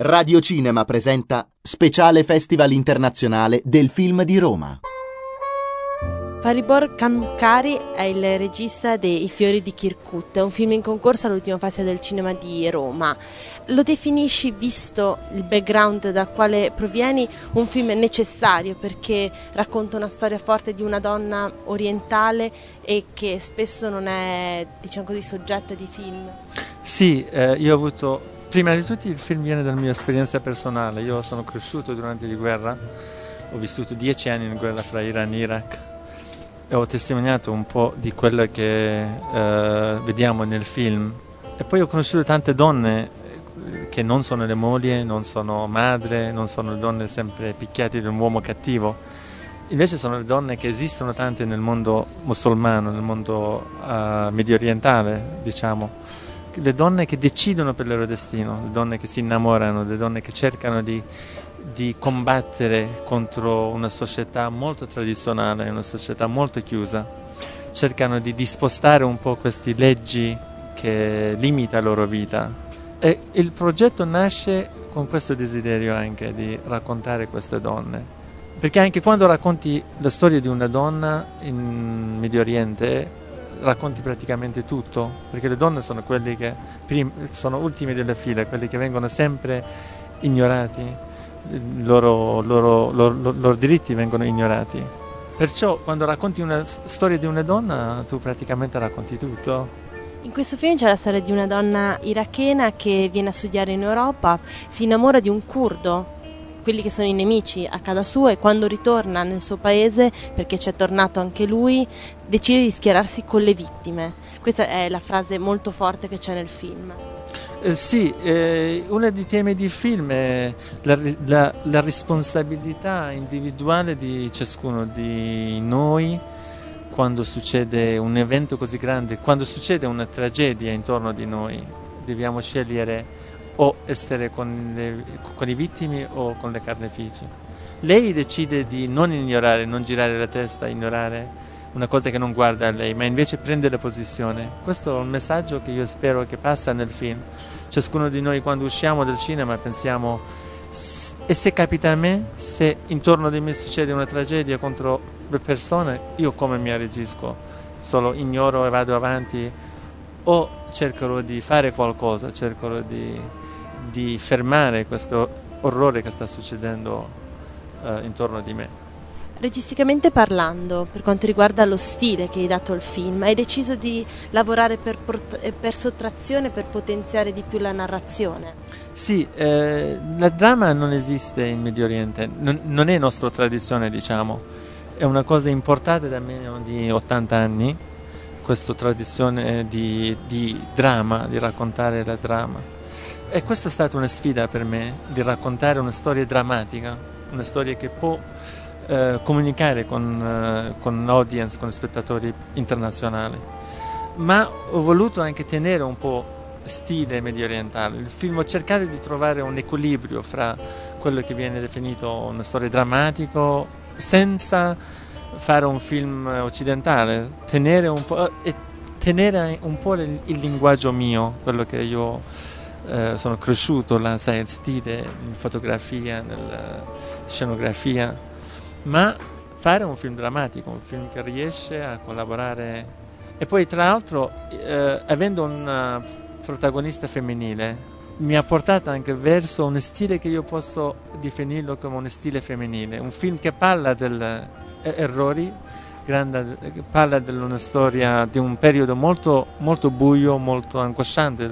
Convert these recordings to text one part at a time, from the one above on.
Radio Cinema presenta Speciale Festival Internazionale del Film di Roma. Faribor Kamkari è il regista de I fiori di Kirkut, un film in concorso all'ultimo Festival del Cinema di Roma. Lo definisci, visto il background dal quale provieni, un film necessario perché racconta una storia forte di una donna orientale e che spesso non è, diciamo così, soggetta di film? Sì, io ho avuto, prima di tutto il film viene dalla mia esperienza personale. Io sono cresciuto durante la guerra, ho vissuto 10 anni in guerra fra Iran e Iraq. E ho testimoniato un po' di quello che vediamo nel film, e poi ho conosciuto tante donne che non sono le mogli, non sono madre, non sono le donne sempre picchiate da un uomo cattivo, invece sono le donne che esistono tante nel mondo musulmano, nel mondo medio orientale, diciamo, le donne che decidono per il loro destino, le donne che si innamorano, le donne che cercano di combattere contro una società molto tradizionale, una società molto chiusa, cercano di spostare un po' queste leggi che limita la loro vita. E il progetto nasce con questo desiderio anche di raccontare queste donne, perché anche quando racconti la storia di una donna in Medio Oriente racconti praticamente tutto, perché le donne sono quelli che sono ultimi della fila, quelli che vengono sempre ignorati. I loro diritti vengono ignorati. Perciò quando racconti una storia di una donna tu praticamente racconti tutto. In questo film c'è la storia di una donna irachena che viene a studiare in Europa, si innamora di un curdo, quelli che sono i nemici, a casa sua, e quando ritorna nel suo paese, perché c'è tornato anche lui, decide di schierarsi con le vittime. Questa è la frase molto forte che c'è nel film. Sì, uno dei temi di film è la responsabilità individuale di ciascuno di noi quando succede un evento così grande, quando succede una tragedia intorno di noi. Dobbiamo scegliere o essere con le vittime o con le carnefici. Lei decide di non ignorare, non girare la testa, ignorare una cosa che non guarda a lei, ma invece prende la posizione. Questo è un messaggio che io spero che passa nel film. Ciascuno di noi quando usciamo dal cinema pensiamo: e se capita a me, se intorno di me succede una tragedia contro le persone, io come mi reagisco? Solo ignoro e vado avanti, o cercherò di fare qualcosa, cercherò di fermare questo orrore che sta succedendo intorno di me? Registicamente parlando, per quanto riguarda lo stile che hai dato al film, hai deciso di lavorare per sottrazione, per potenziare di più la narrazione? Sì, la dramma non esiste in Medio Oriente, non è nostra tradizione, diciamo. È una cosa importata da meno di 80 anni, questa tradizione di dramma, di raccontare la dramma. E questa è stata una sfida per me, di raccontare una storia drammatica, una storia che può comunicare con l'audience, con gli spettatori internazionali. Ma ho voluto anche tenere un po' stile medio orientale. Il film ho cercato di trovare un equilibrio fra quello che viene definito una storia drammatica senza fare un film occidentale, tenere un po' il linguaggio mio, quello che io sono cresciuto là, sai, il stile in fotografia, nella scenografia, ma fare un film drammatico, un film che riesce a collaborare. E poi tra l'altro avendo una protagonista femminile mi ha portato anche verso un stile che io posso definirlo come un stile femminile, un film che parla degli errori, parla di una storia di un periodo molto, molto buio, molto angosciante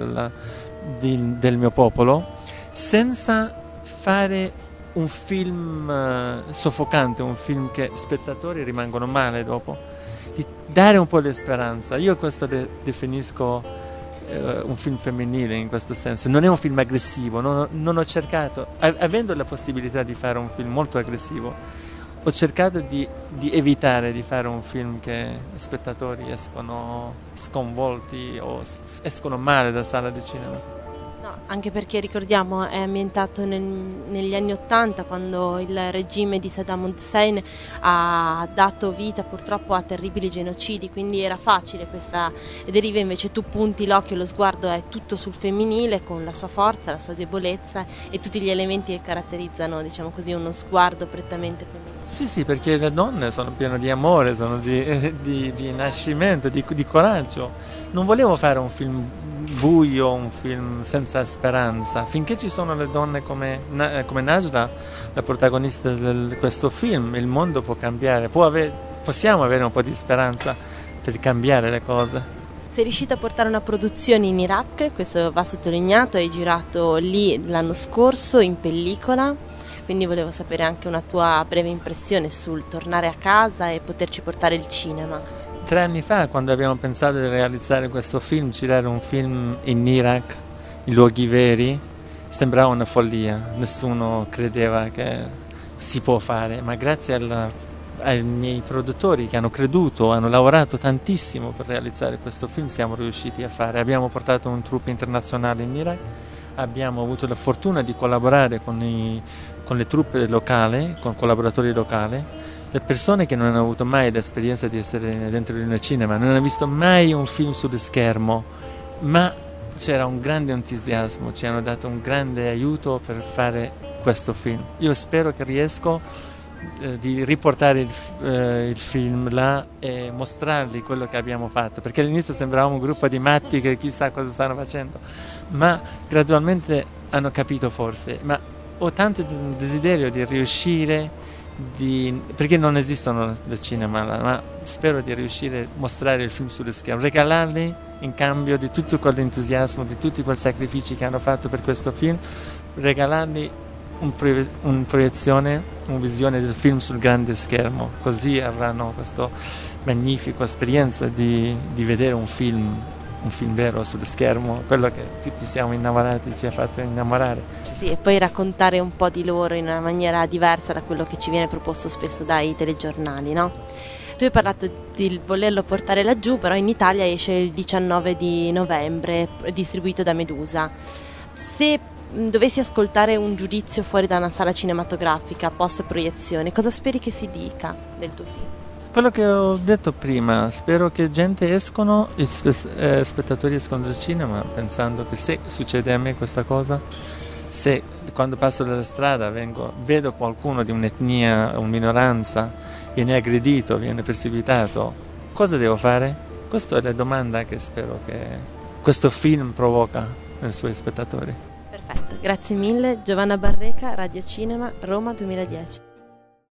del mio popolo, senza fare un film soffocante, un film che spettatori rimangono male dopo, di dare un po' di speranza. Io questo definisco un film femminile in questo senso. Non è un film aggressivo, non ho cercato, avendo la possibilità di fare un film molto aggressivo, ho cercato di evitare di fare un film che gli spettatori escono sconvolti o escono male dalla sala di cinema. No, Anche perché ricordiamo è ambientato negli anni '80, quando il regime di Saddam Hussein ha dato vita purtroppo a terribili genocidi, quindi era facile questa deriva. Invece tu punti l'occhio, lo sguardo è tutto sul femminile, con la sua forza, la sua debolezza e tutti gli elementi che caratterizzano, diciamo così, uno sguardo prettamente femminile. Sì, perché le donne sono piene di amore, sono di nascimento, di coraggio. Non volevo fare un film buio, un film senza speranza. Finché ci sono le donne come Najla, la protagonista di questo film, il mondo può cambiare, possiamo avere un po' di speranza per cambiare le cose. Sei riuscito a portare una produzione in Iraq, questo va sottolineato, hai girato lì l'anno scorso in pellicola, quindi volevo sapere anche una tua breve impressione sul tornare a casa e poterci portare il cinema. 3 anni fa, quando abbiamo pensato di realizzare questo film, girare un film in Iraq, in luoghi veri, sembrava una follia. Nessuno credeva che si può fare, ma grazie ai miei produttori che hanno creduto, hanno lavorato tantissimo per realizzare questo film, siamo riusciti a fare. Abbiamo portato un troupe internazionale in Iraq, abbiamo avuto la fortuna di collaborare con le truppe locali, con collaboratori locali. Le persone che non hanno avuto mai l'esperienza di essere dentro di un cinema, non hanno visto mai un film sullo schermo, ma c'era un grande entusiasmo, ci hanno dato un grande aiuto per fare questo film. Io spero che riesco di riportare il film là e mostrargli quello che abbiamo fatto, perché all'inizio sembravamo un gruppo di matti che chissà cosa stanno facendo, ma gradualmente hanno capito forse. Ma ho tanto desiderio di riuscire, perché non esistono nel cinema, ma spero di riuscire a mostrare il film sullo schermo, regalarli in cambio di tutto quell'entusiasmo, di tutti quei sacrifici che hanno fatto per questo film, regalargli una proiezione, una visione del film sul grande schermo, così avranno questa magnifica esperienza di vedere un film vero sullo schermo, quello che tutti siamo innamorati, ci ha fatto innamorare. Sì, e poi raccontare un po' di loro in una maniera diversa da quello che ci viene proposto spesso dai telegiornali, no? Tu hai parlato di volerlo portare laggiù, però in Italia esce il 19 di novembre, distribuito da Medusa. Se dovessi ascoltare un giudizio fuori da una sala cinematografica post proiezione, cosa speri che si dica del tuo film? Quello che ho detto prima, spero che gente escono, spettatori escono dal cinema pensando che se succede a me questa cosa, se quando passo dalla strada vedo qualcuno di un'etnia, una minoranza, viene aggredito, viene perseguitato, cosa devo fare? Questa è la domanda che spero che questo film provoca nei suoi spettatori. Perfetto, grazie mille. Giovanna Barreca, Radio Cinema, Roma 2010.